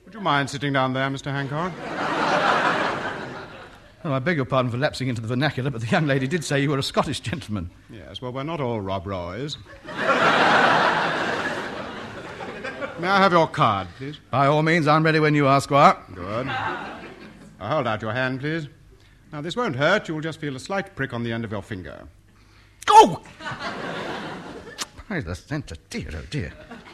Would you mind sitting down there, Mr. Hancock? Oh, I beg your pardon for lapsing into the vernacular, but the young lady did say you were a Scottish gentleman. Yes, well, we're not all Rob Roys. May I have your card, please? By all means, I'm ready when you are, Squire. Good. Now, hold out your hand, please. Now, this won't hurt. You'll just feel a slight prick on the end of your finger. Oh! By the centre, dear, oh dear.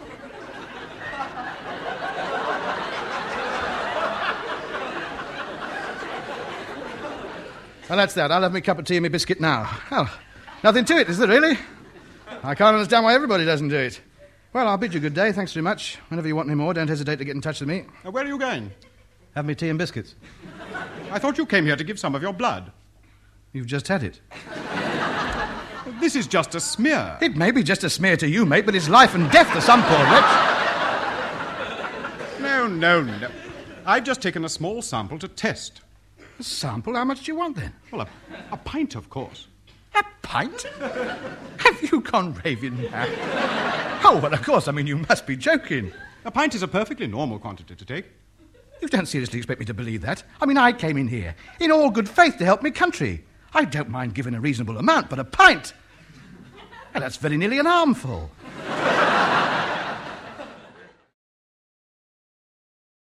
Well, that's that. I'll have my cup of tea and my biscuit now. Well, nothing to it, is there, really? I can't understand why everybody doesn't do it. Well, I'll bid you good day. Thanks very much. Whenever you want any more, don't hesitate to get in touch with me. Where are you going? Have me tea and biscuits. I thought you came here to give some of your blood. You've just had it. This is just a smear. It may be just a smear to you, mate, but it's life and death to some poor wretch. No. I've just taken a small sample to test. A sample? How much do you want, then? Well, a pint, of course. A pint? Have you gone raving mad? Oh, well, of course. I mean, you must be joking. A pint is a perfectly normal quantity to take. You don't seriously expect me to believe that? I mean, I came in here in all good faith to help me country. I don't mind giving a reasonable amount, but a pint? Well, that's very nearly an armful.